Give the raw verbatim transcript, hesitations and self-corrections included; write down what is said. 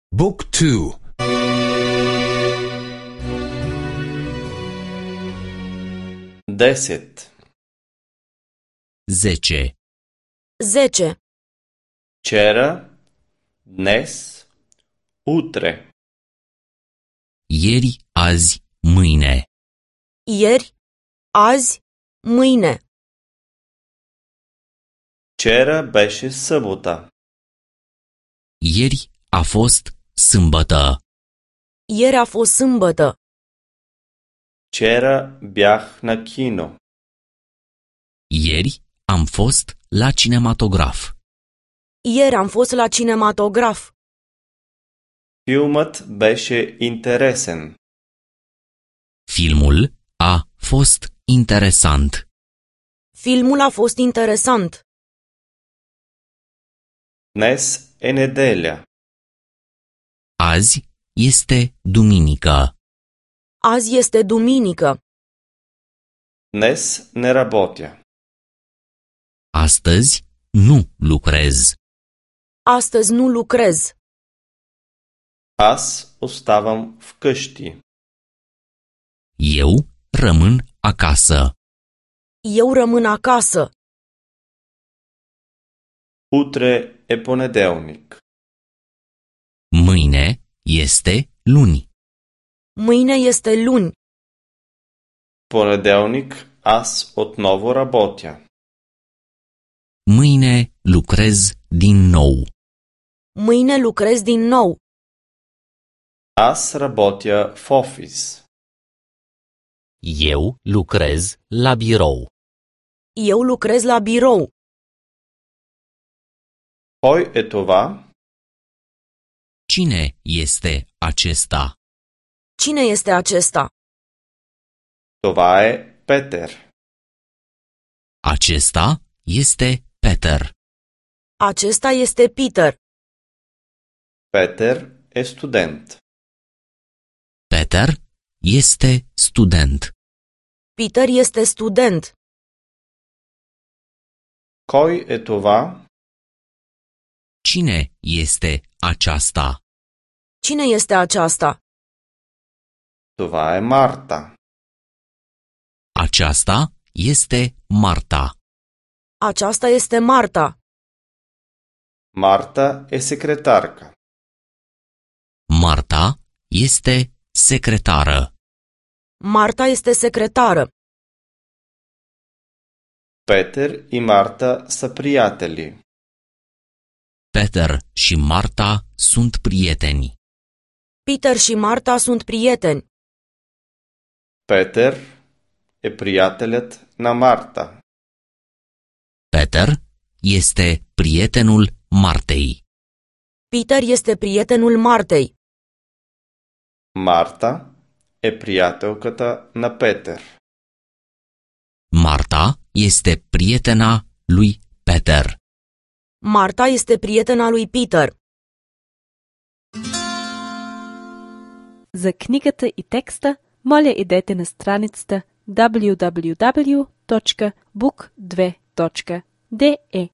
Book two. Deset. Zece. Zece. Вчера, днес, утре. Ieri, azi, mâine. Ieri, azi, mâine. Вчера беше събота. Ieri a fost sâmbătă. Ieri a fost sâmbătă. Вчера бях на кино. Ieri am fost la cinematograf. Ieri am fost la cinematograf. Филмът беше интересен. Filmul a fost interesant. Filmul a fost interesant. Днес е неделя. Azi este duminică. Azi este duminică. Днес не работя. Astăzi nu lucrez. Astăzi nu lucrez. Аз оставам вкъщи. Eu rămân acasă. Eu rămân acasă. Утре е понеделник. Mâine este luni. Mâine este luni. Понеделник аз отново работя. Mâine lucrez din nou. Mâine lucrez din nou. Аз работя в офис. Eu lucrez la birou. Eu lucrez la birou. Кой е това? Cine este acesta? Cine este acesta? Това е Петър. Acesta este Peter. Acesta este Peter. Петър е студент. Peter este student. Peter este student. Кой е това? Cine este aceasta? Cine este aceasta? Това е Марта. Aceasta este Marta. Aceasta este Marta. Марта е секретарка. Marta este secretară. Marta este secretară. Петър и Марта са приятели. Peter și Marta sunt prieteni. Peter și Marta sunt prieteni. Петър е приятелят на Марта. Peter este prietenul Martei. Peter este prietenul Martei. Марта е приятелката на Петър. Marta este prietena lui Peter. Marta este prietena lui Peter. За книгата и текста, моля идете на страницата даблю даблю даблю точка бук две точка де е.